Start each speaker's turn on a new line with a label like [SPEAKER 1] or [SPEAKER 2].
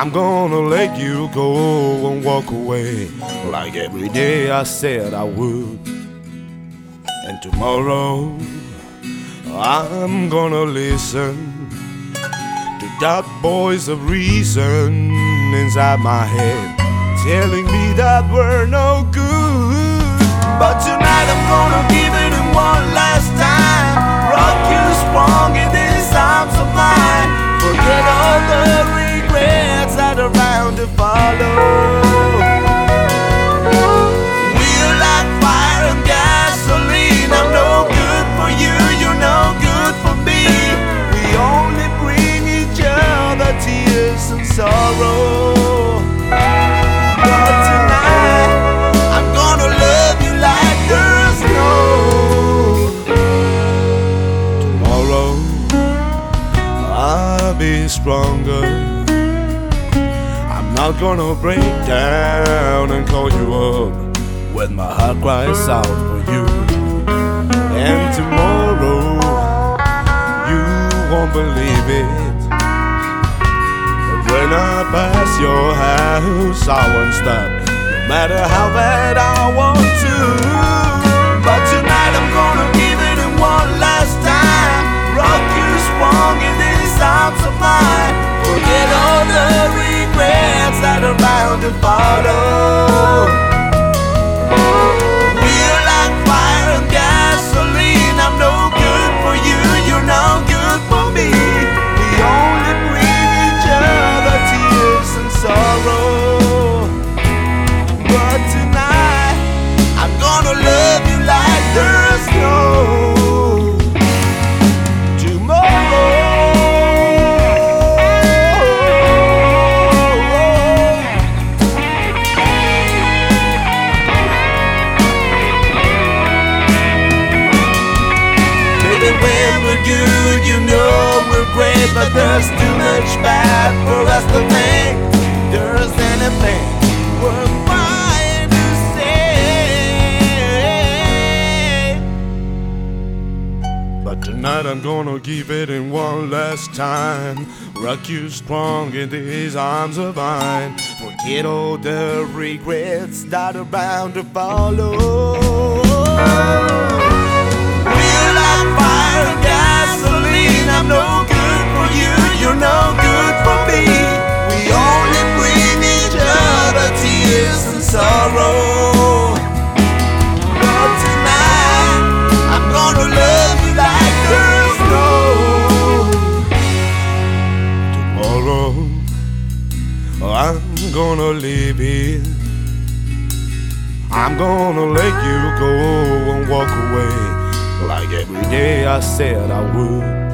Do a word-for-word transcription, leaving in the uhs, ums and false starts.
[SPEAKER 1] I'm gonna let you go and walk away like every day I said I would. And tomorrow I'm gonna listen to that voice of reason inside my head telling me that we're no good. But tonight I'm gonna give it one last time, rock you strong in these arms of mine. Forget all the regrets that are bound to follow. We're like fire and gasoline. I'm no good for you, you're no good for me. We only bring each other tears and sorrow. But tonight I'm gonna love you like there's no tomorrow. I'll be stronger. I'm not gonna break down and call you up when my heart cries out for you. And tomorrow you won't believe it, but when I pass your house I won't stop, no matter how bad I want to. But tonight I'm gonna give it one last time, rock you strong in these arms of mine. Forget all the regrets that are bound to follow. We're like fire and gasoline. I'm no good for you, you're no good for me. We only bring each other tears and sorrow. But tonight I'm gonna love you like there's no good, you know we're great, but there's too much bad for us to think there's anything worth trying to say. But tonight I'm gonna give it in one last time, rock you strong in these arms of mine. Forget all the regrets that are bound to follow. We're like fire and gasoline. I'm no good for you, you're no good for me. We only bring each other tears and sorrow. But tonight I'm gonna love you like there's no tomorrow. I'm gonna leave here. I'm gonna let you go and walk away like every day I said I would.